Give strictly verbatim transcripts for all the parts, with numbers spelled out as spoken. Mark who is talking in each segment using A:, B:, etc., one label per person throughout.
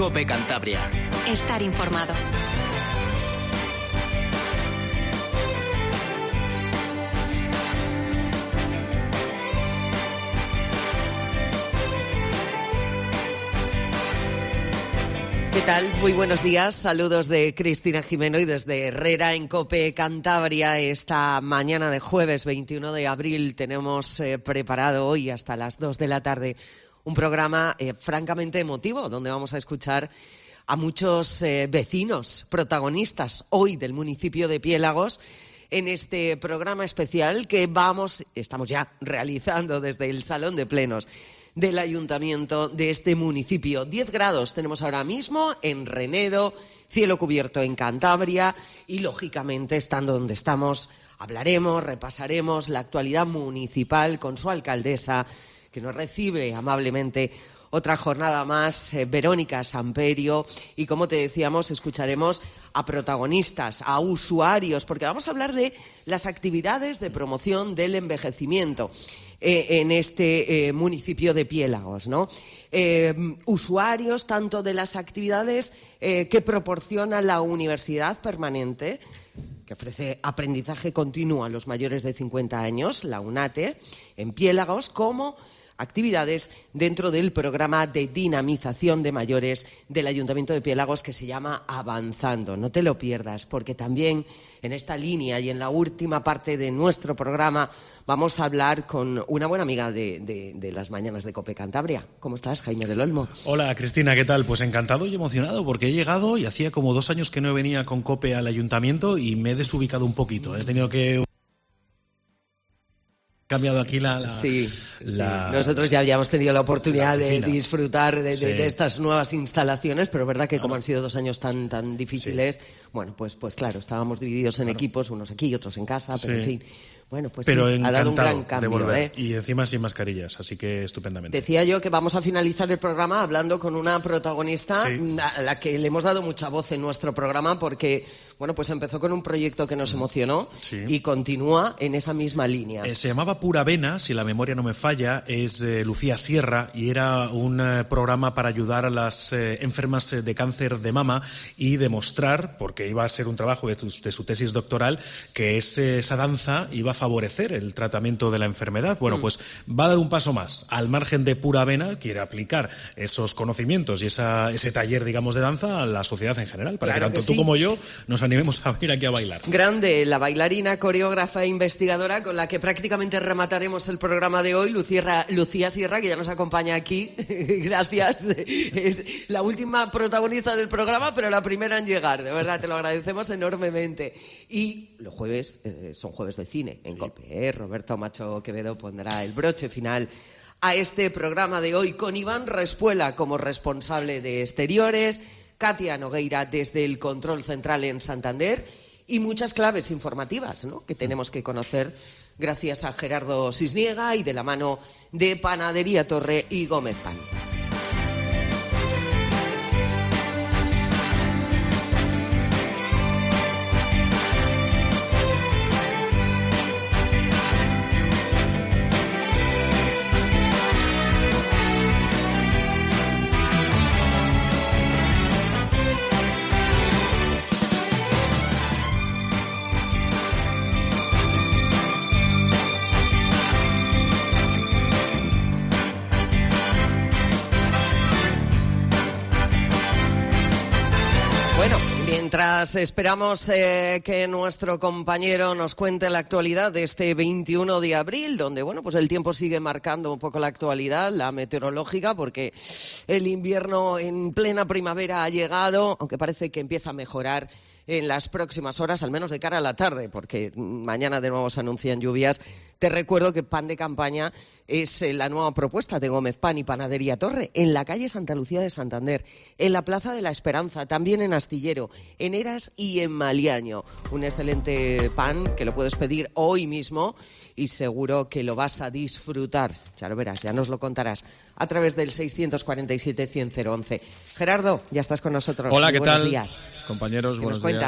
A: COPE Cantabria.
B: Estar informado.
C: ¿Qué tal? Muy buenos días. Saludos de Cristina Jimeno y desde Herrera en COPE Cantabria. Esta mañana de jueves veintiuno de abril tenemos eh, preparado hoy hasta las dos de la tarde un programa eh, francamente emotivo, donde vamos a escuchar a muchos eh, vecinos, protagonistas hoy del municipio de Piélagos, en este programa especial que vamos, estamos ya realizando desde el Salón de Plenos del Ayuntamiento de este municipio. diez grados tenemos ahora mismo en Renedo, cielo cubierto en Cantabria y, lógicamente, estando donde estamos, hablaremos, repasaremos la actualidad municipal con su alcaldesa, que nos recibe amablemente otra jornada más, eh, Verónica Samperio, y como te decíamos, escucharemos a protagonistas, a usuarios, porque vamos a hablar de las actividades de promoción del envejecimiento eh, en este eh, municipio de Piélagos, ¿no? Eh, usuarios tanto de las actividades eh, que proporciona la Universidad Permanente, que ofrece aprendizaje continuo a los mayores de cincuenta años, la UNATE, en Piélagos, como actividades dentro del programa de dinamización de mayores del Ayuntamiento de Piélagos que se llama Avanzando. No te lo pierdas, porque también en esta línea y en la última parte de nuestro programa vamos a hablar con una buena amiga de, de, de las mañanas de COPE Cantabria. ¿Cómo estás, Jaime del Olmo?
D: Hola, Cristina, ¿qué tal? Pues encantado y emocionado porque he llegado y hacía como dos años que no venía con COPE al Ayuntamiento y me he desubicado un poquito. He tenido que... cambiado aquí la, la,
C: sí,
D: la...
C: sí. Nosotros ya habíamos tenido la oportunidad
D: la
C: de disfrutar de,
D: sí.
C: de, de estas nuevas instalaciones, pero es verdad que como han sido dos años tan tan difíciles, sí. bueno, pues pues claro, estábamos divididos en claro. equipos, unos aquí, otros en casa, pero sí. en fin. Bueno, pues
D: pero
C: sí, ha dado un gran cambio,
D: de volver.
C: ¿eh?
D: Y encima sin mascarillas, así que estupendamente.
C: Decía yo que vamos a finalizar el programa hablando con una protagonista sí. a la que le hemos dado mucha voz en nuestro programa porque, bueno, pues empezó con un proyecto que nos emocionó sí. y continúa en esa misma línea.
D: Eh, se llamaba Pura Vena, si la memoria no me falla, es eh, Lucía Sierra y era un eh, programa para ayudar a las eh, enfermas eh, de cáncer de mama y demostrar, porque iba a ser un trabajo de, tu, de su tesis doctoral, que es, eh, esa danza iba a favorecer el tratamiento de la enfermedad. Bueno, mm. pues va a dar un paso más. Al margen de Pura Vena, quiere aplicar esos conocimientos y esa, ese taller, digamos, de danza a la sociedad en general, para claro que tanto que sí. tú como yo nos animemos a ir aquí a bailar.
C: Grande, la bailarina, coreógrafa e investigadora con la que prácticamente remataremos el programa de hoy, Lucía, Lucía Sierra, que ya nos acompaña aquí. Gracias. Es la última protagonista del programa, pero la primera en llegar. De verdad, te lo agradecemos enormemente. Y los jueves eh, son jueves de cine en COPE, ¿eh? Roberto Macho Quevedo pondrá el broche final a este programa de hoy con Iván Respuela como responsable de exteriores, Katia Nogueira desde el control central en Santander y muchas claves informativas, ¿no?, que tenemos que conocer gracias a Gerardo Cisniega y de la mano de Panadería Torre y Gómez Pan. Mientras esperamos eh, que nuestro compañero nos cuente la actualidad de este veintiuno de abril, donde bueno, pues el tiempo sigue marcando un poco la actualidad, la meteorológica, porque el invierno en plena primavera ha llegado, aunque parece que empieza a mejorar en las próximas horas, al menos de cara a la tarde, porque mañana de nuevo se anuncian lluvias. Te recuerdo que Pan de Campaña es la nueva propuesta de Gómez Pan y Panadería Torre, en la calle Santa Lucía de Santander, en la Plaza de la Esperanza, también en Astillero, en Eras y en Maliaño. Un excelente pan que lo puedes pedir hoy mismo y seguro que lo vas a disfrutar. Ya lo verás, ya nos lo contarás a través del seiscientos cuarenta y siete, cien, once. Gerardo, ya estás con nosotros.
E: Hola,
C: Muy
E: ¿qué
C: buenos
E: tal?
C: días.
E: Compañeros,
C: ¿Qué
E: buenos
C: nos cuentas?
E: días.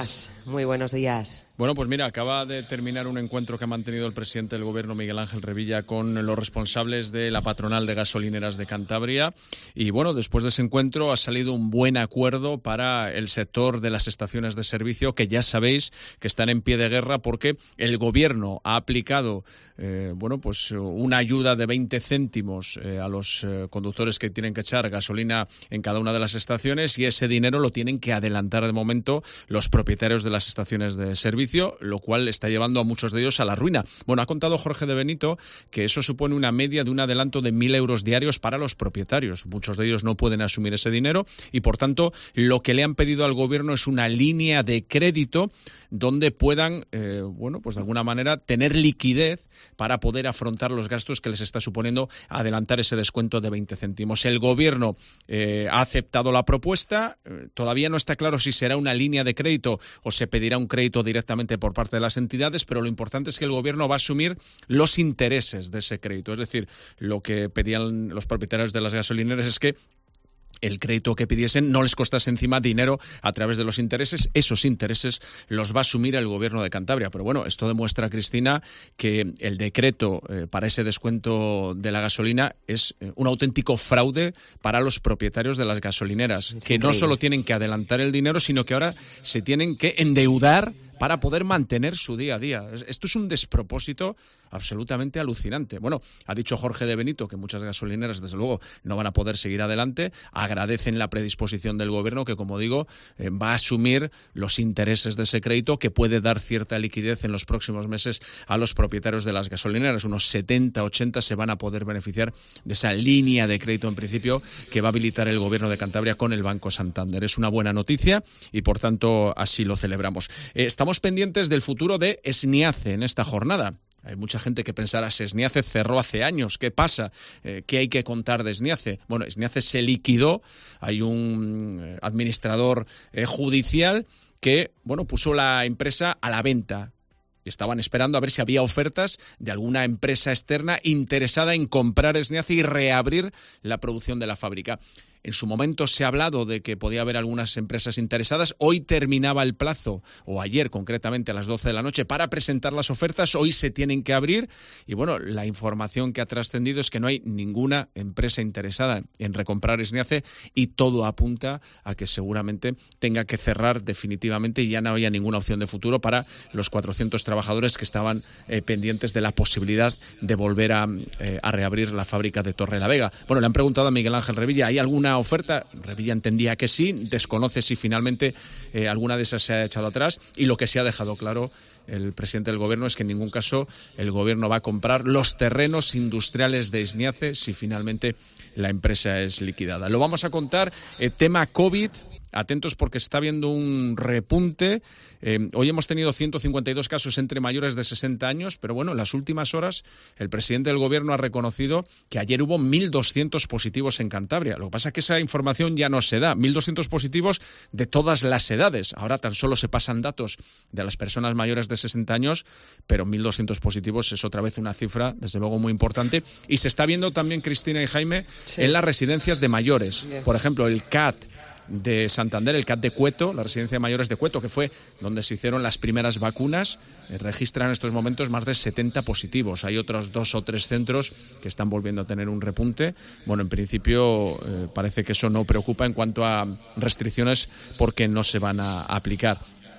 C: Muy buenos días.
A: Bueno, pues mira, acaba de terminar un encuentro que ha mantenido el presidente del Gobierno, Miguel Ángel Revilla, con los responsables de la patronal de gasolineras de Cantabria. Y bueno, después de ese encuentro ha salido un buen acuerdo para el sector de las estaciones de servicio, que ya sabéis que están en pie de guerra porque el Gobierno ha aplicado eh, bueno, pues una ayuda de veinte céntimos eh, a los eh, conductores que tienen que echar gasolina en cada una de las estaciones, y ese dinero lo tienen que adelantar de momento los propietarios de las estaciones de servicio, lo cual está llevando a muchos de ellos a la ruina. Bueno, ha contado Jorge de Benito que eso supone una media de un adelanto de mil euros diarios para los propietarios. Muchos de ellos no pueden asumir ese dinero y, por tanto, lo que le han pedido al Gobierno es una línea de crédito donde puedan, eh, bueno, pues de alguna manera tener liquidez para poder afrontar los gastos que les está suponiendo adelantar ese descuento de veinte céntimos. El Gobierno eh, ha aceptado la propuesta. Eh, todavía no está claro si será una línea de crédito o se pedirá un crédito directamente por parte de las entidades, pero lo importante es que el Gobierno va a asumir los intereses de ese crédito. Es decir, lo que pedían los propietarios de las gasolineras es que el crédito que pidiesen no les costase encima dinero a través de los intereses. Esos intereses los va a asumir el Gobierno de Cantabria. Pero bueno, esto demuestra, Cristina, que el decreto eh, para ese descuento de la gasolina es eh, un auténtico fraude para los propietarios de las gasolineras, es que increíble. No solo tienen que adelantar el dinero, sino que ahora se tienen que endeudar para poder mantener su día a día. Esto es un despropósito absolutamente alucinante. Bueno, ha dicho Jorge de Benito que muchas gasolineras, desde luego, no van a poder seguir adelante. Agradecen la predisposición del Gobierno, que, como digo, eh, va a asumir los intereses de ese crédito, que puede dar cierta liquidez en los próximos meses a los propietarios de las gasolineras. Unos setenta, ochenta se van a poder beneficiar de esa línea de crédito, en principio, que va a habilitar el Gobierno de Cantabria con el Banco Santander. Es una buena noticia y, por tanto, así lo celebramos. Eh, estamos pendientes del futuro de Esniace en esta jornada. Hay mucha gente que pensará, si Esniace cerró hace años, ¿qué pasa? Eh, ¿Qué hay que contar de Esniace? Bueno, Esniace se liquidó, hay un eh, administrador eh, judicial que, bueno, puso la empresa a la venta. Estaban esperando a ver si había ofertas de alguna empresa externa interesada en comprar Esniace y reabrir la producción de la fábrica. En su momento se ha hablado de que podía haber algunas empresas interesadas. Hoy terminaba el plazo, o ayer concretamente a las doce de la noche, para presentar las ofertas. Hoy se tienen que abrir y, bueno, la información que ha trascendido es que no hay ninguna empresa interesada en recomprar Esniace y todo apunta a que seguramente tenga que cerrar definitivamente y ya no haya ninguna opción de futuro para los cuatrocientos trabajadores que estaban eh, pendientes de la posibilidad de volver a, eh, a reabrir la fábrica de Torrelavega. Bueno, le han preguntado a Miguel Ángel Revilla, ¿hay alguna oferta? Revilla entendía que sí, desconoce si finalmente eh, alguna de esas se ha echado atrás, y lo que se ha dejado claro el presidente del Gobierno es que en ningún caso el Gobierno va a comprar los terrenos industriales de Esniace si finalmente la empresa es liquidada. Lo vamos a contar, eh, tema COVID. Atentos porque está habiendo un repunte. Eh, hoy hemos tenido ciento cincuenta y dos casos entre mayores de sesenta años, pero bueno, en las últimas horas el presidente del Gobierno ha reconocido que ayer hubo mil doscientos positivos en Cantabria. Lo que pasa es que esa información ya no se da. mil doscientos positivos de todas las edades. Ahora tan solo se pasan datos de las personas mayores de sesenta años, pero mil doscientos positivos es otra vez una cifra, desde luego, muy importante. Y se está viendo también, Cristina y Jaime, sí, en las residencias de mayores. Yeah. Por ejemplo, el C A T de Santander, el C A T de Cueto, la residencia de mayores de Cueto, que fue donde se hicieron las primeras vacunas, eh, registra en estos momentos más de setenta positivos. Hay otros dos o tres centros que están volviendo a tener un repunte. Bueno, en principio eh, parece que eso no preocupa en cuanto a restricciones porque no se van a aplicar.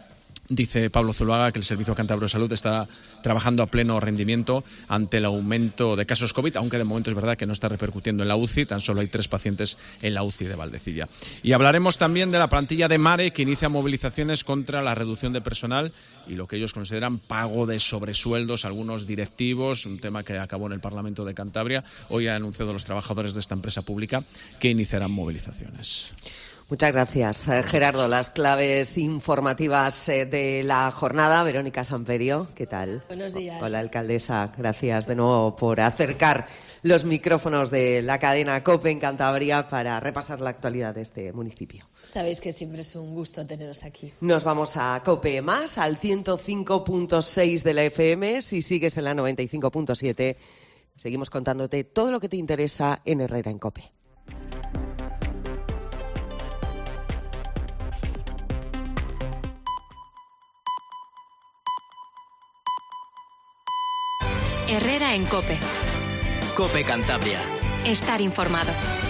A: Dice Pablo Zuluaga que el Servicio Cántabro de Salud está trabajando a pleno rendimiento ante el aumento de casos COVID, aunque de momento es verdad que no está repercutiendo en la U C I, tan solo hay tres pacientes en la U C I de Valdecilla. Y hablaremos también de la plantilla de Mare, que inicia movilizaciones contra la reducción de personal y lo que ellos consideran pago de sobresueldos a algunos directivos, un tema que acabó en el Parlamento de Cantabria. Hoy ha anunciado los trabajadores de esta empresa pública que iniciarán movilizaciones.
C: Muchas gracias, Gerardo. Las claves informativas de la jornada. Verónica Samperio, ¿qué tal?
B: Buenos días.
C: Hola, alcaldesa. Gracias de nuevo por acercar los micrófonos de la cadena COPE en Cantabria para repasar la actualidad de este municipio.
B: Sabéis que siempre es un gusto teneros aquí.
C: Nos vamos a COPE más, al ciento cinco punto seis de la F M. Si sigues en la noventa y cinco punto siete, seguimos contándote todo lo que te interesa en Herrera en COPE.
E: Herrera en COPE.
F: COPE Cantabria.
E: Estar informado.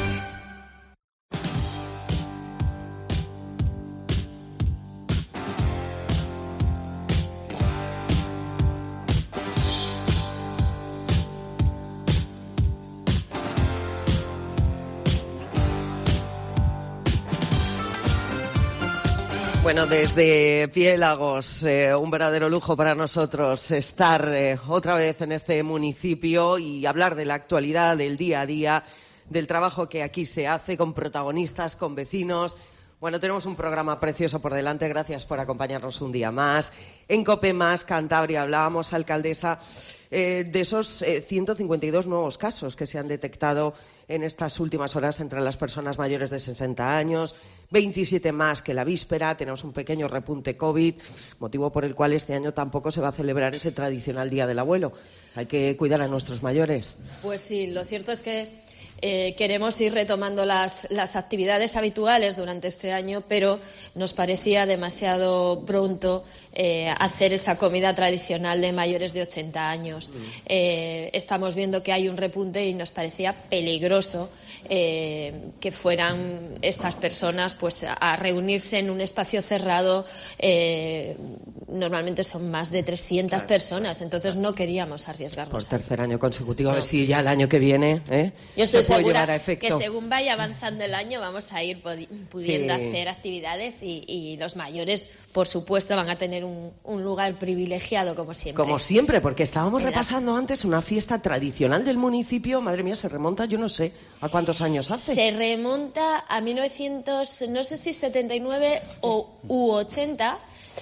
C: Bueno, desde Piélagos, eh, un verdadero lujo para nosotros estar eh, otra vez en este municipio y hablar de la actualidad, del día a día, del trabajo que aquí se hace con protagonistas, con vecinos. Bueno, tenemos un programa precioso por delante. Gracias por acompañarnos un día más. En COPE Más Cantabria hablábamos, alcaldesa, eh, de esos eh, ciento cincuenta y dos nuevos casos que se han detectado en estas últimas horas entre las personas mayores de sesenta años, veintisiete más que la víspera. Tenemos un pequeño repunte COVID, motivo por el cual este año tampoco se va a celebrar ese tradicional Día del Abuelo. Hay que cuidar a nuestros mayores.
B: Pues sí, lo cierto es que Eh, queremos ir retomando las, las actividades habituales durante este año, pero nos parecía demasiado pronto eh, hacer esa comida tradicional de mayores de ochenta años. Eh, estamos viendo que hay un repunte y nos parecía peligroso eh, que fueran estas personas pues a reunirse en un espacio cerrado. Eh, normalmente son más de trescientas claro, personas, entonces no queríamos arriesgarnos.
C: Por tercer año consecutivo,
B: no.
C: A ver si ya el año que viene ¿eh?
B: Yo estoy
C: se puede
B: segura
C: llevar a efecto.
B: Que según vaya avanzando el año vamos a ir pudiendo
C: sí.
B: hacer actividades y, y los mayores, por supuesto, van a tener un, un lugar privilegiado como siempre.
C: Como siempre, porque estábamos
B: ¿verdad?
C: Repasando antes una fiesta tradicional del municipio. Madre mía, se remonta, yo no sé, ¿a cuántos años hace?
B: Se remonta a mil novecientos, no sé si setenta y nueve o u ochenta,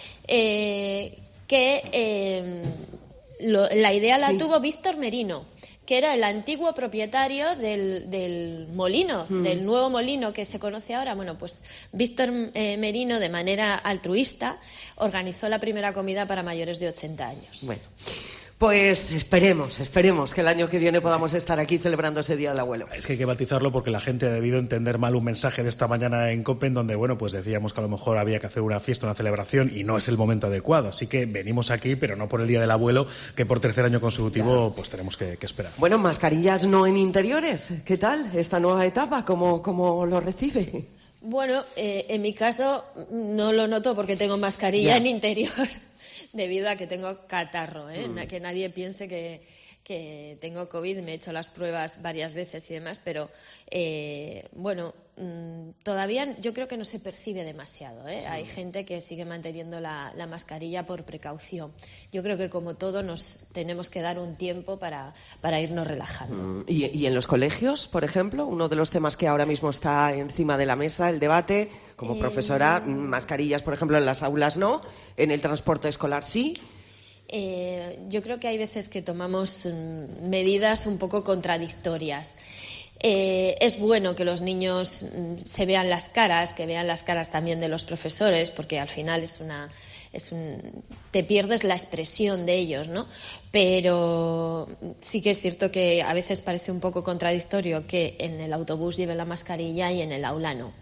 B: eh, que eh, lo, la idea la sí. tuvo Víctor Merino, que era el antiguo propietario del, del molino, mm. del nuevo molino que se conoce ahora. Bueno, pues Víctor eh, Merino, de manera altruista, organizó la primera comida para mayores de ochenta años.
C: Bueno, pues esperemos, esperemos que el año que viene podamos estar aquí celebrando ese Día del Abuelo.
D: Es que hay que batizarlo porque la gente ha debido entender mal un mensaje de esta mañana en COPE, en donde, bueno, pues decíamos que a lo mejor había que hacer una fiesta, una celebración, y no es el momento adecuado. Así que venimos aquí, pero no por el Día del Abuelo, que por tercer año consecutivo claro. pues tenemos que, que esperar.
C: Bueno, mascarillas no en interiores. ¿Qué tal esta nueva etapa? ¿Cómo, cómo lo recibe?
B: Bueno, eh, en mi caso no lo noto porque tengo mascarilla ya. en interior. Debido a que tengo catarro, ¿eh? Mm. Que nadie piense que, que tengo COVID. Me he hecho las pruebas varias veces y demás, pero eh, bueno, mmm, todavía yo creo que no se percibe demasiado, ¿eh? Mm. Hay gente que sigue manteniendo la, la mascarilla por precaución. Yo creo que como todo nos tenemos que dar un tiempo para, para irnos relajando.
C: Mm. ¿Y, y en los colegios, por ejemplo? Uno de los temas que ahora mismo está encima de la mesa, el debate. Como profesora, eh, mascarillas, por ejemplo, en las aulas no, en el transporte escolar sí.
B: Eh, yo creo que hay veces que tomamos mm, medidas un poco contradictorias. Eh, es bueno que los niños mm, se vean las caras, que vean las caras también de los profesores, porque al final es una... Es un, te pierdes la expresión de ellos, ¿no? Pero sí que es cierto que a veces parece un poco contradictorio que en el autobús lleven la mascarilla y en el aula no.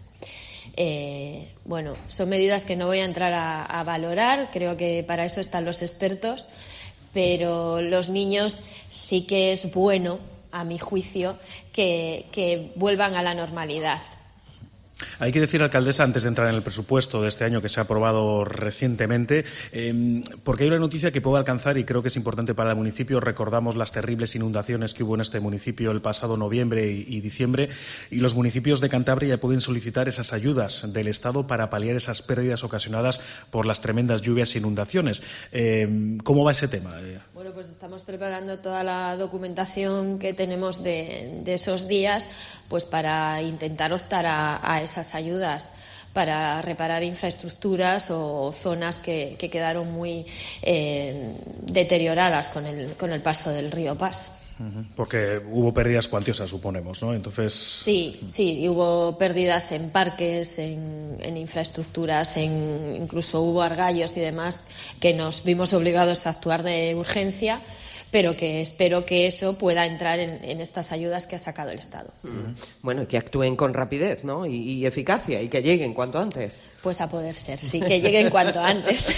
B: Eh, bueno, son medidas que no voy a entrar a, a valorar, creo que para eso están los expertos, pero los niños sí que es bueno, a mi juicio, que, que vuelvan a la normalidad.
D: Hay que decir, alcaldesa, antes de entrar en el presupuesto de este año que se ha aprobado recientemente, eh, porque hay una noticia que puedo alcanzar y creo que es importante para el municipio. Recordamos las terribles inundaciones que hubo en este municipio el pasado noviembre y, y diciembre, y los municipios de Cantabria ya pueden solicitar esas ayudas del Estado para paliar esas pérdidas ocasionadas por las tremendas lluvias e inundaciones. Eh, ¿Cómo va ese tema?
B: Bueno, pues estamos preparando toda la documentación que tenemos de, de esos días, pues para intentar optar a, a esas ayudas para reparar infraestructuras o zonas que, que quedaron muy eh, deterioradas con el, con el paso del río Pas.
D: Porque hubo pérdidas cuantiosas, suponemos, ¿no? Entonces...
B: Sí, sí, hubo pérdidas en parques, en, en infraestructuras, en, incluso hubo argallos y demás que nos vimos obligados a actuar de urgencia, pero que espero que eso pueda entrar en, en estas ayudas que ha sacado el Estado.
C: Mm. Bueno, y que actúen con rapidez, ¿no? Y, y eficacia, y que lleguen cuanto antes.
B: Pues a poder ser, sí, que lleguen cuanto antes.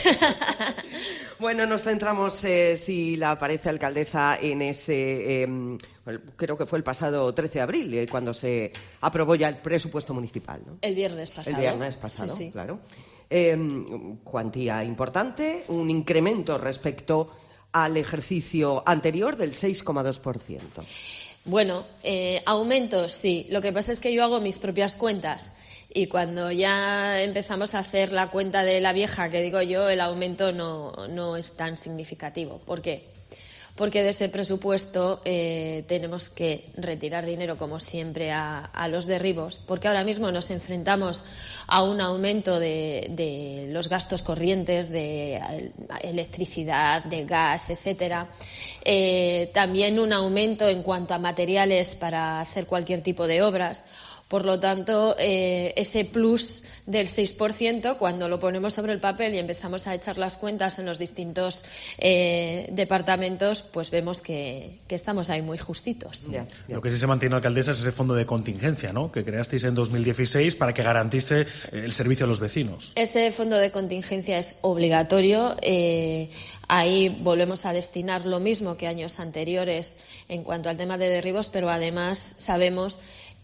C: Bueno, nos centramos, eh, si la parece, alcaldesa, en ese, eh, creo que fue el pasado trece de abril, eh, cuando se aprobó ya el presupuesto municipal, ¿no?
B: El viernes pasado.
C: El viernes pasado,
B: sí, sí.
C: claro. Eh, cuantía importante, un incremento respecto al ejercicio anterior del seis coma dos por ciento.
B: Bueno, eh, aumentos, sí. Lo que pasa es que yo hago mis propias cuentas. Y cuando ya empezamos a hacer la cuenta de la vieja, que digo yo, el aumento no, no es tan significativo. ¿Por qué? Porque de ese presupuesto eh, tenemos que retirar dinero, como siempre, a, a los derribos, porque ahora mismo nos enfrentamos a un aumento de, de los gastos corrientes, de electricidad, de gas, etcétera. Eh, también un aumento en cuanto a materiales para hacer cualquier tipo de obras. Por lo tanto, eh, ese plus del seis por ciento, cuando lo ponemos sobre el papel y empezamos a echar las cuentas en los distintos eh, departamentos, pues vemos que, que estamos ahí muy justitos.
C: Ya, ya.
D: Lo que sí se mantiene, alcaldesa, es ese fondo de contingencia, ¿no?, que creasteis en dos mil dieciséis para que garantice el servicio a los vecinos.
B: Ese fondo de contingencia es obligatorio. Eh, Ahí volvemos a destinar lo mismo que años anteriores en cuanto al tema de derribos, pero además sabemos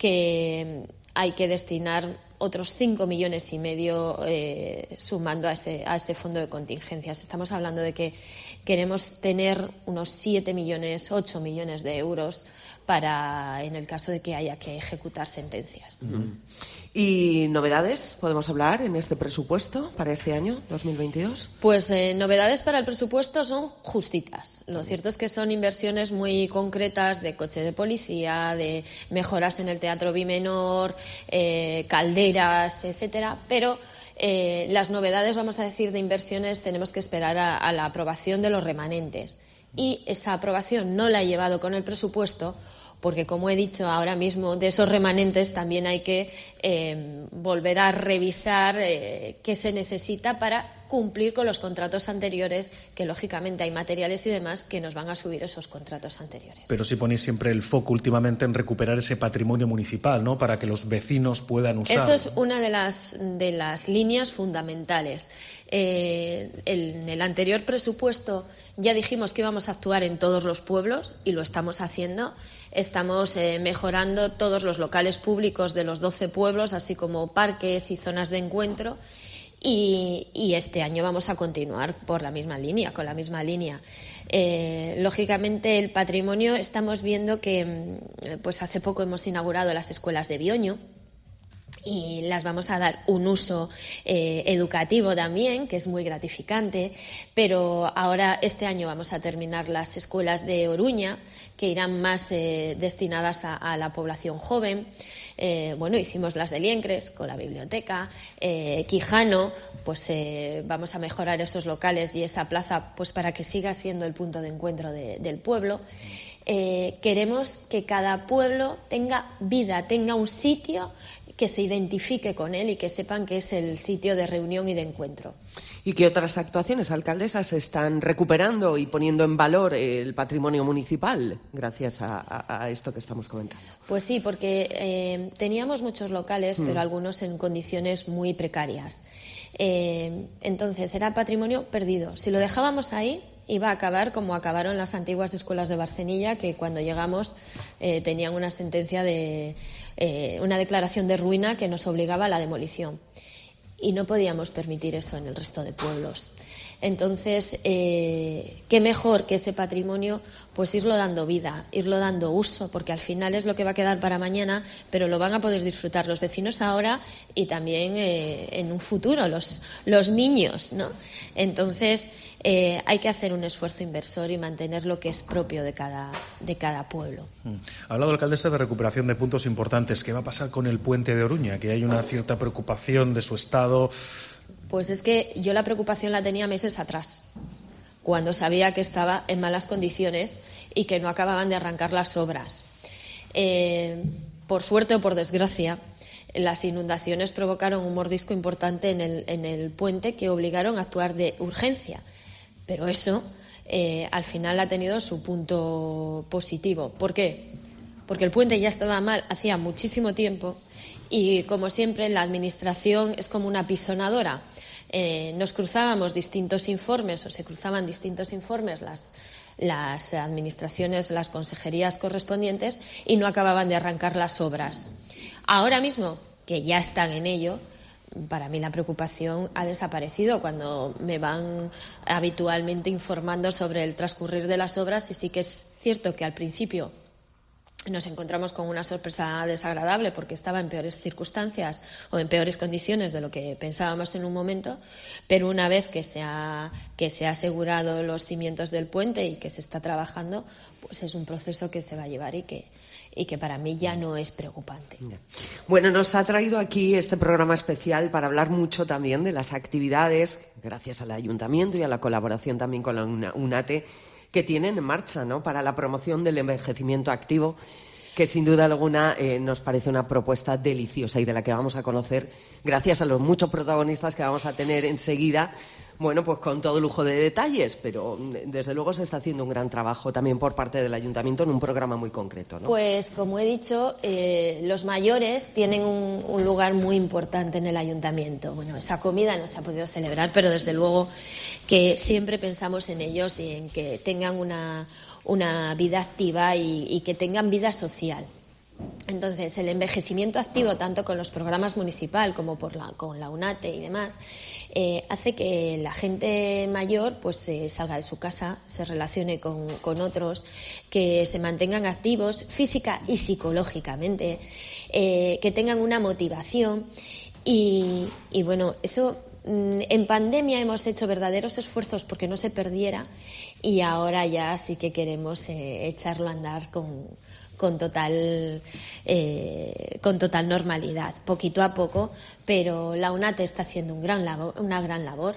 B: que hay que destinar otros cinco millones y medio eh, sumando a ese, a este fondo de contingencias. Estamos hablando de que queremos tener unos siete millones, ocho millones de euros para en el caso de que haya que ejecutar sentencias.
C: Mm. ¿Y novedades podemos hablar en este presupuesto para este año dos mil veintidós?
B: Pues eh, novedades para el presupuesto son justitas. Lo cierto es que son inversiones muy concretas de coche de policía, de mejoras en el Teatro Bimenor, eh, calderas, etcétera, pero eh, las novedades, vamos a decir, de inversiones tenemos que esperar a, a la aprobación de los remanentes. Y esa aprobación no la he llevado con el presupuesto porque, como he dicho ahora mismo, de esos remanentes también hay que eh, volver a revisar eh, qué se necesita para cumplir con los contratos anteriores, que lógicamente hay materiales y demás que nos van a subir esos contratos anteriores.
D: Pero sí ponéis siempre el foco últimamente en recuperar ese patrimonio municipal, ¿no?, para que los vecinos puedan usarlo.
B: Eso es una de las, de las líneas fundamentales. Eh, en el anterior presupuesto ya dijimos que íbamos a actuar en todos los pueblos y lo estamos haciendo. Estamos eh, mejorando todos los locales públicos de los doce pueblos, así como parques y zonas de encuentro. Y, y este año vamos a continuar por la misma línea, con la misma línea. Eh, lógicamente, el patrimonio, estamos viendo que pues hace poco hemos inaugurado las escuelas de Bioño y las vamos a dar un uso eh, educativo también, que es muy gratificante, pero ahora este año vamos a terminar las escuelas de Oruña, que irán más eh, destinadas a, a la población joven. Eh, bueno, hicimos las de Liencres con la biblioteca, eh, Quijano, pues eh, vamos a mejorar esos locales y esa plaza pues para que siga siendo el punto de encuentro de, del pueblo. Eh, queremos que cada pueblo tenga vida, tenga un sitio que se identifique con él y que sepan que es el sitio de reunión y de encuentro.
C: ¿Y qué otras actuaciones, alcaldesas, están recuperando y poniendo en valor el patrimonio municipal gracias a, a, a esto que estamos comentando?
B: Pues sí, porque eh, teníamos muchos locales, mm. pero algunos en condiciones muy precarias. Eh, entonces, era patrimonio perdido. Si lo dejábamos ahí, iba a acabar como acabaron las antiguas escuelas de Barcenilla, que cuando llegamos eh, tenían una sentencia de eh, una declaración de ruina que nos obligaba a la demolición. Y no podíamos permitir eso en el resto de pueblos. Entonces, eh, qué mejor que ese patrimonio, pues irlo dando vida, irlo dando uso, porque al final es lo que va a quedar para mañana, pero lo van a poder disfrutar los vecinos ahora y también eh, en un futuro, los, los niños, ¿no? Entonces, eh, hay que hacer un esfuerzo inversor y mantener lo que es propio de cada, de cada pueblo.
D: Ha hablado, alcaldesa, de recuperación de puntos importantes. ¿Qué va a pasar con el puente de Oruña? Que hay una cierta preocupación de su estado.
B: Pues es que yo la preocupación la tenía meses atrás, cuando sabía que estaba en malas condiciones y que no acababan de arrancar las obras. Eh, por suerte o por desgracia, las inundaciones provocaron un mordisco importante en el, en el puente que obligaron a actuar de urgencia. Pero eso eh, al final ha tenido su punto positivo. ¿Por qué? Porque el puente ya estaba mal hacía muchísimo tiempo y, como siempre, la Administración es como una pisonadora. Eh, nos cruzábamos distintos informes o se cruzaban distintos informes las, las administraciones, las consejerías correspondientes y no acababan de arrancar las obras. Ahora mismo, que ya están en ello, para mí la preocupación ha desaparecido cuando me van habitualmente informando sobre el transcurrir de las obras, y sí que es cierto que al principio nos encontramos con una sorpresa desagradable porque estaba en peores circunstancias o en peores condiciones de lo que pensábamos en un momento, pero una vez que se ha, que se ha asegurado los cimientos del puente y que se está trabajando, pues es un proceso que se va a llevar y que, y que para mí ya no es preocupante.
C: Bueno, nos ha traído aquí este programa especial para hablar mucho también de las actividades, gracias al Ayuntamiento y a la colaboración también con la UNATE, que tienen en marcha, ¿no?, para la promoción del envejecimiento activo, que sin duda alguna eh, nos parece una propuesta deliciosa y de la que vamos a conocer gracias a los muchos protagonistas que vamos a tener enseguida, bueno, pues con todo lujo de detalles, pero desde luego se está haciendo un gran trabajo también por parte del Ayuntamiento en un programa muy concreto, ¿no?
B: Pues, como he dicho, eh, los mayores tienen un, un lugar muy importante en el Ayuntamiento. Bueno, esa comida no se ha podido celebrar, pero desde luego que siempre pensamos en ellos y en que tengan una, una vida activa y, y que tengan vida social. Entonces, el envejecimiento activo, tanto con los programas municipal como por la, con la UNATE y demás, eh, hace que la gente mayor pues eh, salga de su casa, se relacione con, con otros, que se mantengan activos física y psicológicamente, eh, que tengan una motivación y, y bueno, eso en pandemia hemos hecho verdaderos esfuerzos porque no se perdiera y ahora ya sí que queremos eh, echarlo a andar con con total eh, con total normalidad, poquito a poco, pero la UNATE está haciendo un gran labor, una gran labor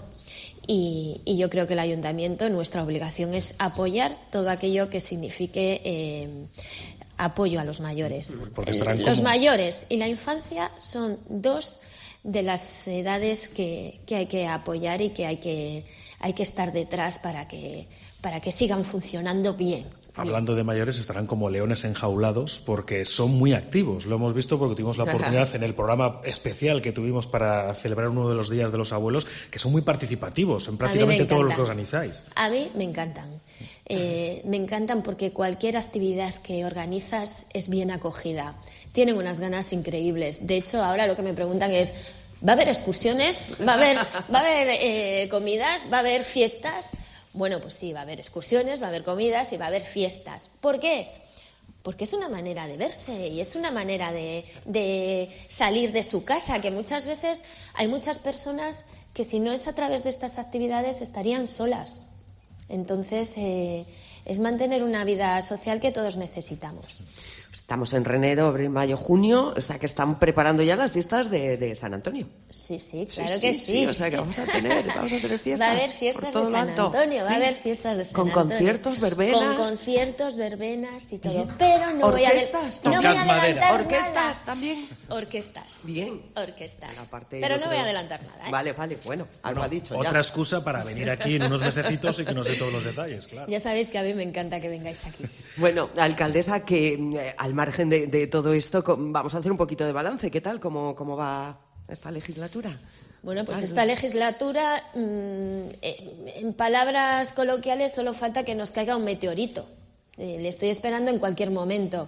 B: y, y yo creo que el Ayuntamiento, nuestra obligación es apoyar todo aquello que signifique eh, apoyo a los mayores. Los como... mayores y la infancia son dos de las edades que, que hay que apoyar y que hay que, hay que estar detrás para que, para que sigan funcionando bien.
D: Hablando de mayores, estarán como leones enjaulados porque son muy activos. Lo hemos visto porque tuvimos la oportunidad en el programa especial que tuvimos para celebrar uno de los días de los abuelos, que son muy participativos en prácticamente todo lo que organizáis.
B: A mí me encantan. Eh, me encantan porque cualquier actividad que organizas es bien acogida. Tienen unas ganas increíbles. De hecho, ahora lo que me preguntan es, ¿va a haber excursiones? ¿Va a haber, va a haber eh, comidas? ¿Va a haber fiestas? Bueno, pues sí, va a haber excursiones, va a haber comidas y va a haber fiestas. ¿Por qué? Porque es una manera de verse y es una manera de, de salir de su casa, que muchas veces hay muchas personas que si no es a través de estas actividades estarían solas. Entonces, eh, es mantener una vida social que todos necesitamos.
C: Estamos en Renedo, abril, mayo, junio, o sea que están preparando ya las fiestas de, de San Antonio.
B: Sí, sí, claro
C: sí,
B: que
C: sí,
B: sí.
C: sí. O sea que vamos a tener, vamos a tener fiestas.
B: Va a haber fiestas
C: por todo
B: de San
C: alto.
B: Antonio,
C: sí.
B: va a haber fiestas de San
C: Con
B: Antonio.
C: conciertos, verbenas.
B: Con conciertos, verbenas y todo. Pero no voy a,
C: orquestas,
B: no voy a adelantar nada.
C: Orquestas también.
B: Orquestas.
C: Bien.
B: Orquestas.
C: Aparte,
B: Pero no
C: creo...
B: voy a adelantar nada, ¿eh?
C: Vale, vale, bueno, algo
D: bueno,
C: ha dicho
D: otra
C: ya.
D: excusa para venir aquí en unos mesecitos y que nos dé todos los detalles, claro.
B: Ya sabéis que a mí me encanta que vengáis aquí.
C: Bueno, alcaldesa, que eh, al margen de, de todo esto, vamos a hacer un poquito de balance. ¿Qué tal? ¿Cómo, cómo va esta legislatura?
B: Bueno, pues esta legislatura, mmm, en palabras coloquiales, solo falta que nos caiga un meteorito. Eh, le estoy esperando en cualquier momento.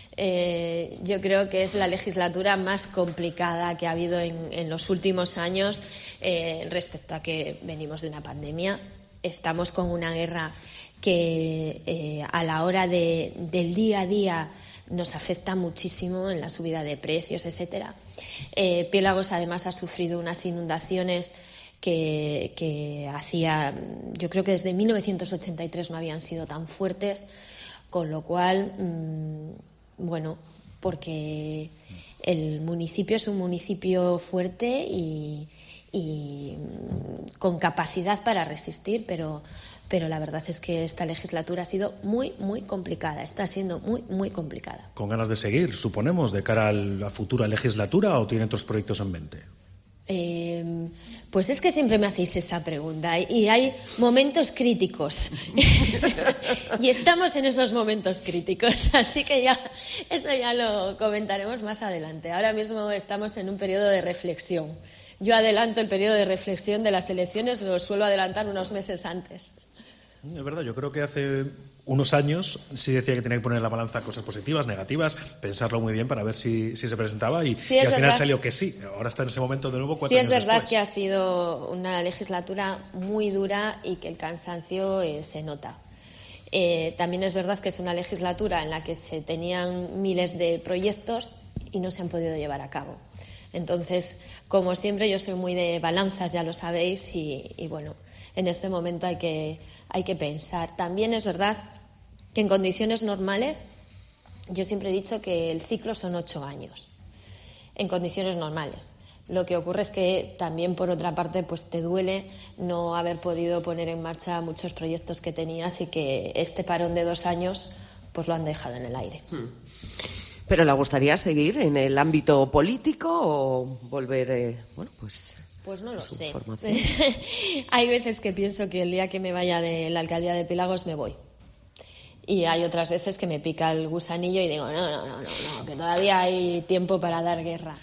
B: Eh, yo creo que es la legislatura más complicada que ha habido en, en los últimos años eh, respecto a que venimos de una pandemia. Estamos con una guerra que eh, a la hora de, del día a día nos afecta muchísimo en la subida de precios, etcétera. Eh, Piélagos además ha sufrido unas inundaciones que, que hacía, yo creo que desde mil novecientos ochenta y tres no habían sido tan fuertes, con lo cual, mmm, bueno, porque el municipio es un municipio fuerte y, y con capacidad para resistir, pero pero la verdad es que esta legislatura ha sido muy, muy complicada, está siendo muy, muy complicada.
D: ¿Con ganas de seguir, suponemos, de cara a la futura legislatura o tiene otros proyectos en mente?
B: Eh, Pues es que siempre me hacéis esa pregunta y hay momentos críticos y estamos en esos momentos críticos, así que ya eso ya lo comentaremos más adelante. Ahora mismo estamos en un periodo de reflexión. Yo adelanto el periodo de reflexión de las elecciones, lo suelo adelantar unos meses antes.
D: Es verdad, yo creo que hace unos años sí decía que tenía que poner en la balanza cosas positivas, negativas, pensarlo muy bien para ver si, si se presentaba y,
B: sí,
D: y al
B: verdad.
D: final salió que sí. Ahora está en ese momento de nuevo cuatro
B: sí,
D: años
B: es verdad
D: después.
B: Que ha sido una legislatura muy dura y que el cansancio eh, se nota. Eh, también es verdad que es una legislatura en la que se tenían miles de proyectos y no se han podido llevar a cabo. Entonces, como siempre, yo soy muy de balanzas, ya lo sabéis, y, y bueno, en este momento hay que, hay que pensar. También es verdad que en condiciones normales, yo siempre he dicho que el ciclo son ocho años, en condiciones normales. Lo que ocurre es que también, por otra parte, pues te duele no haber podido poner en marcha muchos proyectos que tenías y que este parón de dos años pues lo han dejado en el aire.
C: Hmm. ¿Pero le gustaría seguir en el ámbito político o volver, eh, bueno, pues...
B: Pues no lo sé. Hay veces que pienso que el día que me vaya de la alcaldía de Pilagos me voy. Y hay otras veces que me pica el gusanillo y digo, no, no, no, no, no que todavía hay tiempo para dar guerra.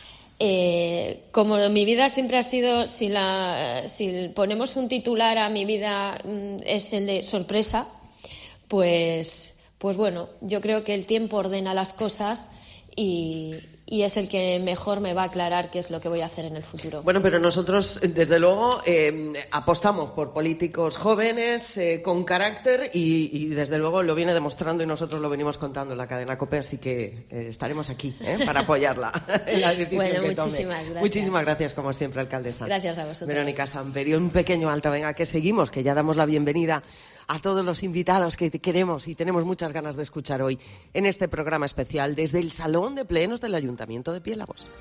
B: Eh, como mi vida siempre ha sido, si, la, si ponemos un titular a mi vida es el de sorpresa, pues... Pues bueno, yo creo que el tiempo ordena las cosas y, y es el que mejor me va a aclarar qué es lo que voy a hacer en el futuro.
C: Bueno, pero nosotros, desde luego, eh, apostamos por políticos jóvenes, eh, con carácter y, y, desde luego, lo viene demostrando y nosotros lo venimos contando en la cadena COPE, así que eh, estaremos aquí eh, para apoyarla en la decisión
B: bueno,
C: que tome.
B: Muchísimas gracias.
C: Muchísimas gracias, como siempre, alcaldesa.
B: Gracias a vosotros.
C: Verónica Samperio, un pequeño alto. Venga, que seguimos, que ya damos la bienvenida a todos los invitados que queremos y tenemos muchas ganas de escuchar hoy en este programa especial desde el Salón de Plenos del Ayuntamiento de Piélagos.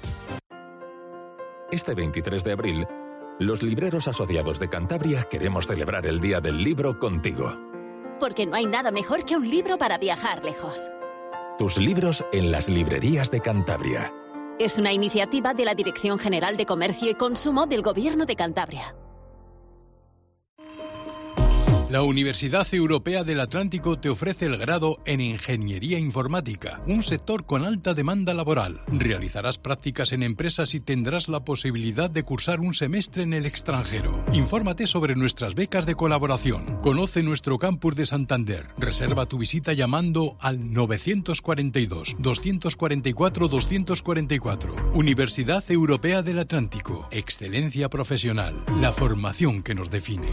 G: Este veintitrés de abril, los libreros asociados de Cantabria queremos celebrar el Día del Libro contigo.
H: Porque no hay nada mejor que un libro para viajar lejos.
G: Tus libros en las librerías de Cantabria.
H: Es una iniciativa de la Dirección General de Comercio y Consumo del Gobierno de Cantabria.
I: La Universidad Europea del Atlántico te ofrece el grado en Ingeniería Informática, un sector con alta demanda laboral. Realizarás prácticas en empresas y tendrás la posibilidad de cursar un semestre en el extranjero. Infórmate sobre nuestras becas de colaboración. Conoce nuestro campus de Santander. Reserva tu visita llamando al novecientos cuarenta y dos, doscientos cuarenta y cuatro, doscientos cuarenta y cuatro. Universidad Europea del Atlántico. Excelencia profesional. La formación que nos define.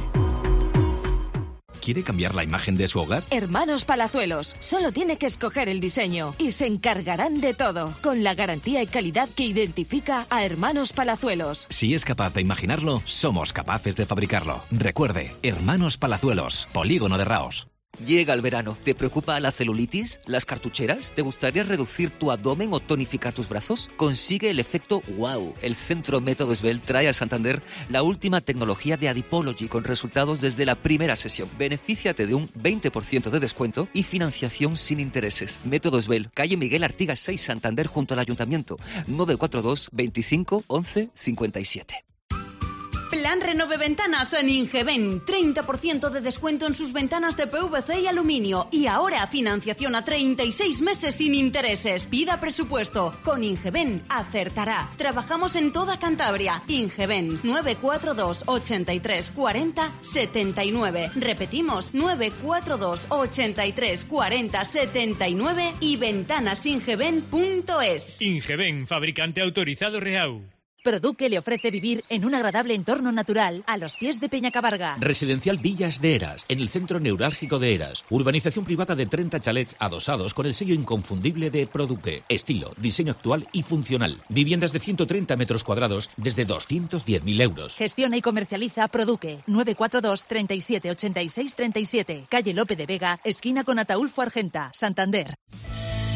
F: ¿Quiere cambiar la imagen de su hogar?
J: Hermanos Palazuelos. Solo tiene que escoger el diseño y se encargarán de todo, con la garantía y calidad que identifica a Hermanos Palazuelos.
F: Si es capaz de imaginarlo, somos capaces de fabricarlo. Recuerde, Hermanos Palazuelos, Polígono de Raos.
K: Llega el verano. ¿Te preocupa la celulitis? ¿Las cartucheras? ¿Te gustaría reducir tu abdomen o tonificar tus brazos? Consigue el efecto wow. El Centro Método Esbel trae a Santander la última tecnología de Adipology con resultados desde la primera sesión. Benefíciate de un veinte por ciento de descuento y financiación sin intereses. Método Esbel, calle Miguel Artigas seis, Santander, junto al Ayuntamiento. nueve cuatro dos, veinticinco, once, cincuenta y siete.
L: Plan Renove Ventanas en Ingeben. treinta por ciento de descuento en sus ventanas de P V C y aluminio. Y ahora financiación a treinta y seis meses sin intereses. Pida presupuesto. Con Ingeben acertará. Trabajamos en toda Cantabria. Ingeben nueve cuatro dos, ochenta y tres, cuarenta, setenta y nueve. Repetimos, nueve cuatro dos, ochenta y tres, cuarenta, setenta y nueve y ventanasingeben punto es.
M: Ingeben, fabricante autorizado Reau.
J: Produque le ofrece vivir en un agradable entorno natural a los pies de Peñacabarga.
N: Residencial Villas de Eras, en el centro neurálgico de Eras. Urbanización privada de treinta chalets adosados con el sello inconfundible de Produque. Estilo, diseño actual y funcional. Viviendas de ciento treinta metros cuadrados desde doscientos diez mil euros.
J: Gestiona y comercializa Produque. nueve cuatro dos, treinta y siete, ochenta y seis, treinta y siete. Calle Lope de Vega, esquina con Ataulfo Argenta, Santander.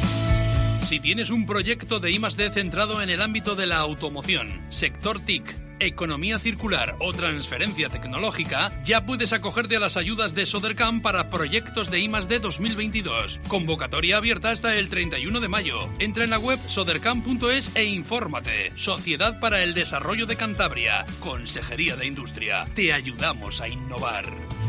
O: Si tienes un proyecto de I más D centrado en el ámbito de la automoción, sector T I C,
I: economía circular o transferencia tecnológica, ya puedes acogerte a las ayudas de Sodercam para proyectos de I más D dos mil veintidós. Convocatoria abierta hasta el treinta y uno de mayo. Entra en la web sodercam punto es e infórmate. Sociedad para el Desarrollo de Cantabria. Consejería de Industria. Te ayudamos a innovar.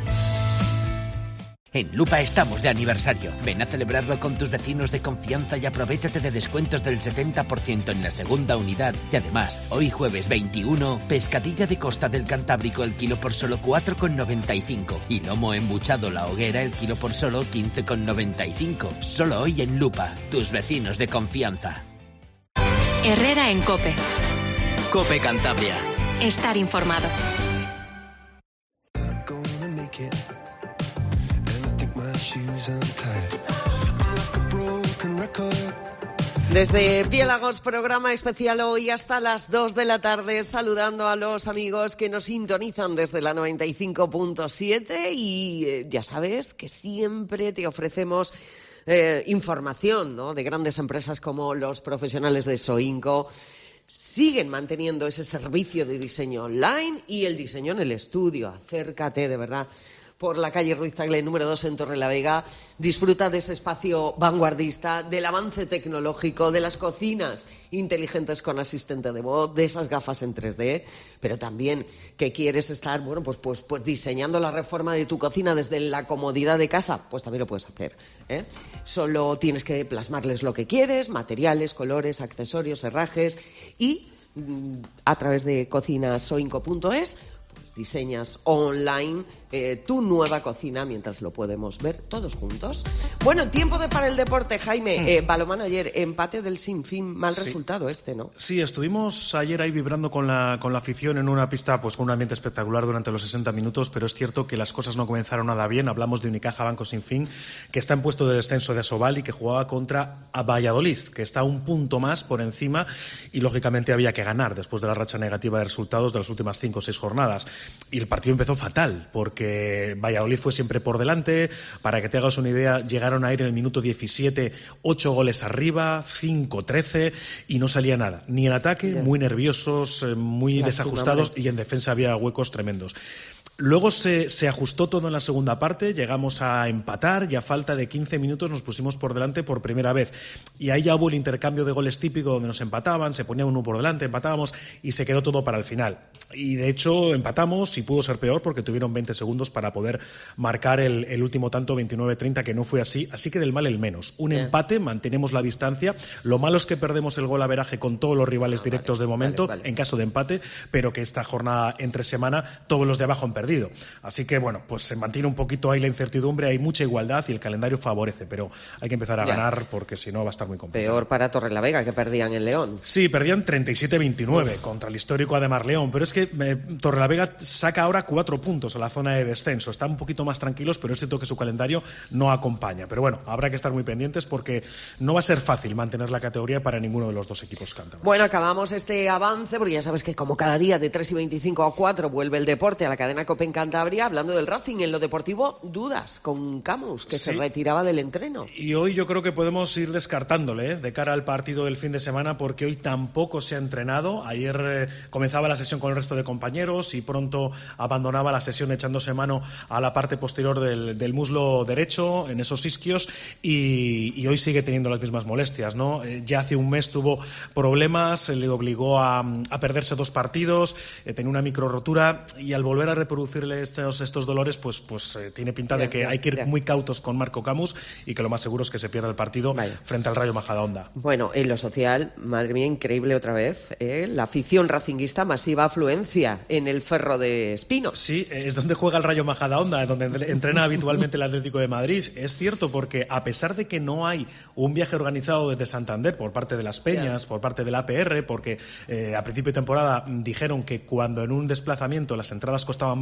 O: En Lupa estamos de aniversario. Ven a celebrarlo con tus vecinos de confianza y aprovechate de descuentos del setenta por ciento en la segunda unidad. Y además, hoy jueves veintiuno, pescadilla de costa del Cantábrico el kilo por solo cuatro con noventa y cinco. Y lomo embuchado La Hoguera el kilo por solo quince con noventa y cinco. Solo hoy en Lupa, tus vecinos de confianza.
E: Herrera en COPE.
P: COPE Cantabria.
E: Estar informado.
C: Desde Piélagos, programa especial hoy hasta las dos de la tarde, saludando a los amigos que nos sintonizan desde la noventa y cinco punto siete y eh, ya sabes que siempre te ofrecemos eh, información, ¿no?, de grandes empresas como los profesionales de Soinco. Siguen manteniendo ese servicio de diseño online y el diseño en el estudio. Acércate, de verdad, por la calle Ruiz Tagle, número dos en Torrelavega. Disfruta de ese espacio vanguardista, del avance tecnológico, de las cocinas inteligentes con asistente de voz, de esas gafas en tres D, pero también que quieres estar, bueno, pues, pues, pues diseñando la reforma de tu cocina desde la comodidad de casa, pues también lo puedes hacer, ¿eh? Solo tienes que plasmarles lo que quieres, materiales, colores, accesorios, herrajes, y mm, a través de cocina soinco punto es diseñas online eh, tu nueva cocina mientras lo podemos ver todos juntos. Bueno, tiempo de para el deporte, Jaime. Mm. Eh, balonmano ayer, empate del Sinfín, mal sí. resultado este, ¿no?
D: Sí, estuvimos ayer ahí vibrando con la, con la afición en una pista pues con un ambiente espectacular durante los sesenta minutos, pero es cierto que las cosas no comenzaron nada bien. Hablamos de Unicaja Banco Sinfín, que está en puesto de descenso de Asobal y que jugaba contra a Valladolid, que está un punto más por encima y lógicamente había que ganar después de la racha negativa de resultados de las últimas cinco o seis jornadas. Y el partido empezó fatal, porque Valladolid fue siempre por delante. Para que te hagas una idea, llegaron a ir en el minuto diecisiete ocho goles arriba, cinco trece, y no salía nada. Ni en ataque, yeah. muy nerviosos, muy desajustados, y en defensa había huecos tremendos. Luego se, se ajustó todo en la segunda parte, llegamos a empatar y a falta de quince minutos nos pusimos por delante por primera vez. Y ahí ya hubo el intercambio de goles típico donde nos empataban, se ponía uno por delante, empatábamos y se quedó todo para el final. Y de hecho empatamos y pudo ser peor porque tuvieron veinte segundos para poder marcar el, el último tanto, veintinueve treinta, que no fue así. Así que del mal el menos. Un yeah. empate, mantenemos la distancia. Lo malo es que perdemos el gol averaje con todos los rivales ah, directos vale, de momento, vale, vale. en caso de empate, pero que esta jornada entre semana todos los de abajo han perdido. Así que, bueno, pues se mantiene un poquito ahí la incertidumbre, hay mucha igualdad y el calendario favorece, pero hay que empezar a ya. ganar porque si no va a estar muy complicado.
C: Peor para Torrelavega, que perdían en León.
D: Sí, perdían treinta y siete veintinueve Uf. contra el histórico Ademar León, pero es que eh, Torrelavega saca ahora cuatro puntos a la zona de descenso. Están un poquito más tranquilos, pero es cierto que su calendario no acompaña. Pero bueno, habrá que estar muy pendientes porque no va a ser fácil mantener la categoría para ninguno de los dos equipos cántabros.
C: Bueno, acabamos este avance porque ya sabes que como cada día de tres y veinticinco a cuatro vuelve el deporte a la cadena COPE en Cantabria. Hablando del Racing, en lo deportivo, dudas con Camus, que sí. se retiraba del entreno.
D: Y hoy yo creo que podemos ir descartándole ¿eh? de cara al partido del fin de semana, porque hoy tampoco se ha entrenado. Ayer eh, comenzaba la sesión con el resto de compañeros y pronto abandonaba la sesión echándose mano a la parte posterior del, del muslo derecho, en esos isquios, y, y hoy sigue teniendo las mismas molestias, ¿no? Eh, ya hace un mes tuvo problemas, le obligó a, a perderse dos partidos, eh, tenía una micro rotura, y al volver a reproducirle Estos, estos dolores, pues, pues eh, tiene pinta bien, de que bien, hay que ir bien. muy cautos con Marco Camus y que lo más seguro es que se pierda el partido Vaya. frente al Rayo Majadahonda.
C: Bueno, en lo social, madre mía, increíble otra vez, ¿eh? La afición racinguista, masiva afluencia en el Ferro de Espino.
D: Sí, es donde juega el Rayo Majadahonda, donde entrena habitualmente el Atlético de Madrid. Es cierto, porque a pesar de que no hay un viaje organizado desde Santander por parte de las Peñas, bien. por parte del A P R, porque eh, a principio de temporada dijeron que cuando en un desplazamiento las entradas costaban más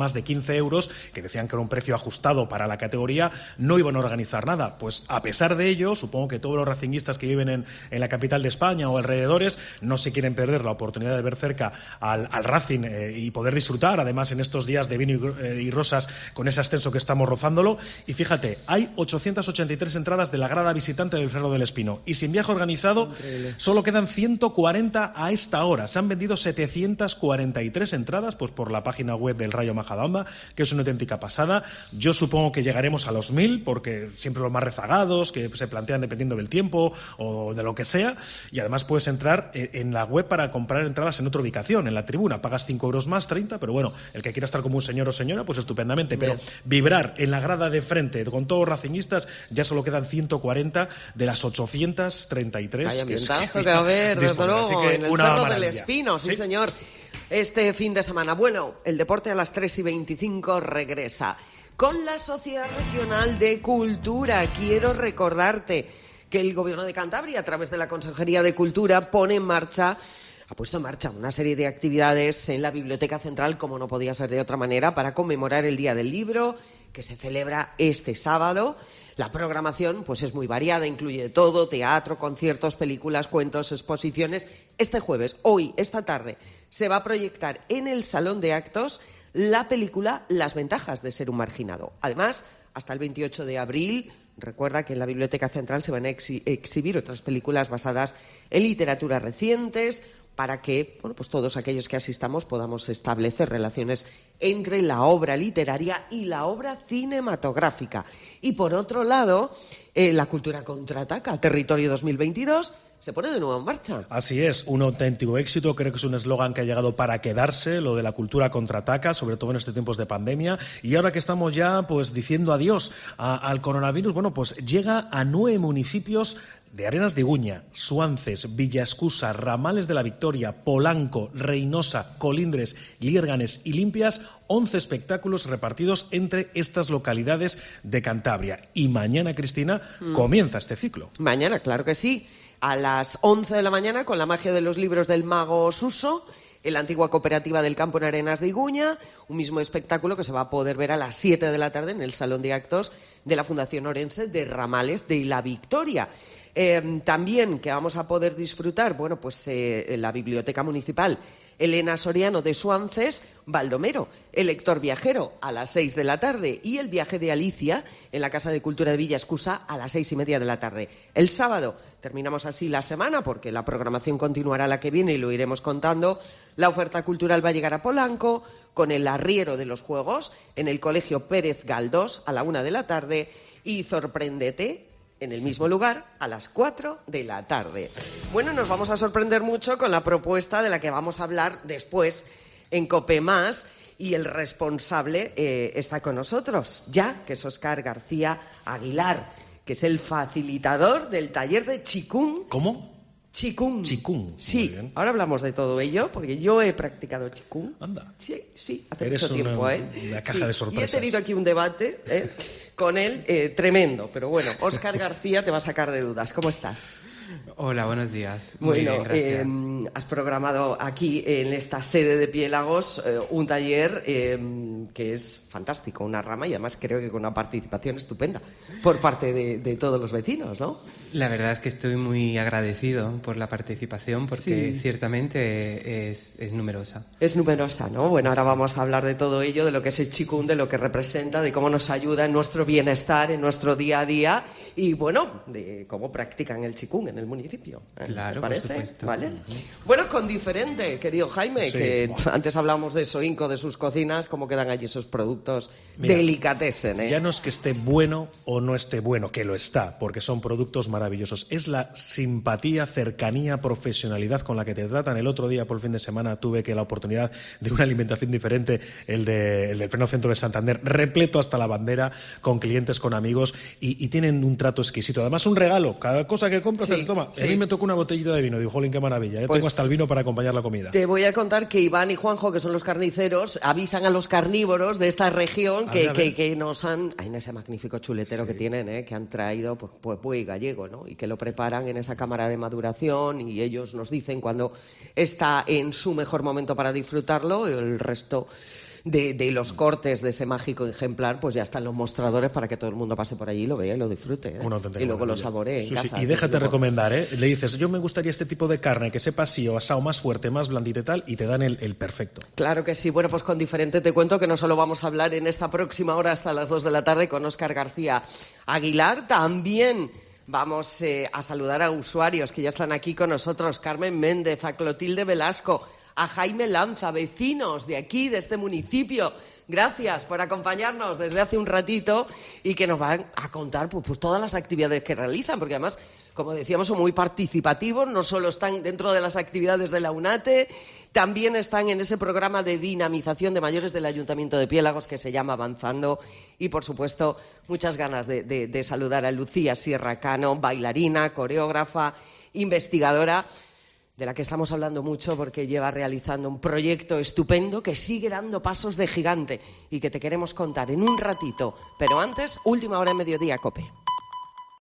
D: más de quince euros, que decían que era un precio ajustado para la categoría, no iban a organizar nada. Pues a pesar de ello, supongo que todos los racinguistas que viven en, en la capital de España o alrededores no se quieren perder la oportunidad de ver cerca al, al Racing eh, y poder disfrutar, además en estos días de vino y, eh, y rosas, con ese ascenso que estamos rozándolo. Y fíjate, hay ochocientas ochenta y tres entradas de la grada visitante del Ferro del Espino, y sin viaje organizado Increíble. Solo quedan ciento cuarenta a esta hora. Se han vendido setecientas cuarenta y tres entradas pues por la página web del Rayo Majadahonda, que es una auténtica pasada. Yo supongo que llegaremos a los mil, porque siempre los más rezagados, que se plantean dependiendo del tiempo o de lo que sea, y además puedes entrar en la web para comprar entradas en otra ubicación, en la tribuna. Pagas cinco euros más, treinta, pero bueno, el que quiera estar como un señor o señora, pues estupendamente. Bien. Pero vibrar en la grada de frente con todos los racinguistas, ya solo quedan ciento cuarenta de las ochocientas treinta y tres.
C: Vaya ambientazo que, que va a haber, desde luego, en el Ferro maravilla. Del Espino, sí, sí, señor. Este fin de semana. Bueno, el deporte a las tres y veinticinco regresa con la Sociedad Regional de Cultura. Quiero recordarte que el Gobierno de Cantabria, a través de la Consejería de Cultura, pone en marcha, ha puesto en marcha una serie de actividades en la Biblioteca Central, como no podía ser de otra manera, para conmemorar el Día del Libro, que se celebra este sábado. La programación pues es muy variada, incluye todo: teatro, conciertos, películas, cuentos, exposiciones. Este jueves, hoy, esta tarde, se va a proyectar en el Salón de Actos la película Las ventajas de ser un marginado. Además, hasta el veintiocho de abril, recuerda que en la Biblioteca Central se van a exhi- exhibir otras películas basadas en literatura recientes, para que bueno, pues todos aquellos que asistamos podamos establecer relaciones entre la obra literaria y la obra cinematográfica. Y por otro lado, eh, la cultura contraataca, Territorio dos mil veintidós, se pone de nuevo en marcha.
D: Así es, un auténtico éxito. Creo que es un eslogan que ha llegado para quedarse, lo de la cultura contraataca, sobre todo en estos tiempos de pandemia. Y ahora que estamos ya pues diciendo adiós a, al coronavirus, bueno, pues llega a nueve municipios de Arenas de Iguña, Suances, Villascusa, Ramales de la Victoria, Polanco, Reynosa, Colindres, Liérganes y Limpias, once espectáculos repartidos entre estas localidades de Cantabria. Y mañana, Cristina, mm. comienza este ciclo.
C: Mañana, claro que sí, a las once de la mañana, con la magia de los libros del mago Suso, en la antigua cooperativa del campo en Arenas de Iguña, un mismo espectáculo que se va a poder ver a las siete de la tarde en el Salón de Actos de la Fundación Orense de Ramales de la Victoria. Eh, también que vamos a poder disfrutar, bueno, pues eh, en la Biblioteca Municipal Elena Soriano de Suances, Baldomero, el lector viajero, a las seis de la tarde, y el viaje de Alicia en la Casa de Cultura de Villascusa a las seis y media de la tarde. El sábado terminamos así la semana, porque la programación continuará la que viene y lo iremos contando. La oferta cultural va a llegar a Polanco con el arriero de los juegos en el Colegio Pérez Galdós a la una de la tarde, y Sorpréndete en el mismo lugar a las cuatro de la tarde. Bueno, nos vamos a sorprender mucho con la propuesta de la que vamos a hablar después en COPE Más, y el responsable eh, está con nosotros ya, que es Óscar García Aguilar, que es el facilitador del taller de Qigong.
D: ¿Cómo?
C: Qigong.
D: Qigong.
C: Sí, ahora hablamos de todo ello, porque yo he practicado Qigong.
D: Anda.
C: Sí, sí, hace
D: Eres
C: mucho
D: una,
C: tiempo, ¿eh?
D: Una caja
C: sí.
D: de sorpresas.
C: Y he tenido aquí un debate, ¿eh? con él, eh, tremendo. Pero bueno, Óscar García te va a sacar de dudas. ¿Cómo estás?
Q: Hola, buenos días. Muy
C: bueno,
Q: bien, gracias.
C: Eh, has programado aquí en esta sede de Piélagos eh, un taller eh, que es fantástico, una rama, y además creo que con una participación estupenda por parte de, de todos los vecinos, ¿no?
Q: La verdad es que estoy muy agradecido por la participación, porque
C: Sí.
Q: ciertamente es, es numerosa.
C: Es numerosa, ¿no? Bueno, ahora vamos a hablar de todo ello, de lo que es el Qigong, de lo que representa, de cómo nos ayuda en nuestro bienestar, en nuestro día a día, y bueno, de cómo practican el Qigong en el municipio. ¿eh?
Q: Claro,
C: ¿Te
Q: por
C: parece?
Q: supuesto.
C: ¿Vale? Bueno, con diferente, querido Jaime,
D: Sí.
C: que antes hablábamos de Soinco, de sus cocinas, cómo quedan allí esos productos
D: Mira,
C: delicatessen, ¿eh?
D: Ya no es que esté bueno o no esté bueno, que lo está, porque son productos maravillosos. Es la simpatía, cercanía, profesionalidad con la que te tratan. El otro día, por el fin de semana, tuve que la oportunidad de una alimentación diferente, el, de, el del pleno centro de Santander, repleto hasta la bandera, con clientes, con amigos, y, y tienen un trato exquisito. Además, un regalo. Cada cosa que compras,
C: Sí,
D: te toma.
C: sí.
D: A mí me tocó una botellita de vino. Digo, jolín, qué maravilla. Ya
C: Pues,
D: tengo hasta el vino para acompañar la comida.
C: Te voy a contar que Iván y Juanjo, que son los carniceros, avisan a los carnívoros de esta región
D: A
C: que,
D: ver, a ver.
C: que, que nos han... Ay, en ese magnífico chuletero que tienen, ¿eh? Que han traído pues, pues buey gallego, ¿no? Y que lo preparan en esa cámara de maduración, y ellos nos dicen cuando está en su mejor momento para disfrutarlo, y el resto de, de los cortes de ese mágico ejemplar, pues ya están los mostradores para que todo el mundo pase por allí y lo vea y lo disfrute, ¿eh? Y luego lo saboree en
D: sí,
C: casa.
D: Sí. Y déjate recomendar, ¿eh? Le dices, yo me gustaría este tipo de carne, que sepa así o asado, más fuerte, más blandita y tal, y te dan el, el perfecto.
C: Claro que sí. Bueno, pues con Diferente te cuento que no solo vamos a hablar en esta próxima hora hasta las dos de la tarde con Óscar García Aguilar, también vamos eh, a saludar a usuarios que ya están aquí con nosotros, Carmen Méndez, a Clotilde Velasco, a Jaime Lanza, vecinos de aquí, de este municipio. Gracias por acompañarnos desde hace un ratito y que nos van a contar pues, pues todas las actividades que realizan, porque además, como decíamos, son muy participativos, no solo están dentro de las actividades de la UNATE, también están en ese programa de dinamización de mayores del Ayuntamiento de Piélagos que se llama Avanzando y, por supuesto, muchas ganas de, de, de saludar a Lucía Sierra Cano, bailarina, coreógrafa, investigadora, de la que estamos hablando mucho porque lleva realizando un proyecto estupendo que sigue dando pasos de gigante y que te queremos contar en un ratito. Pero antes, última hora de mediodía, COPE.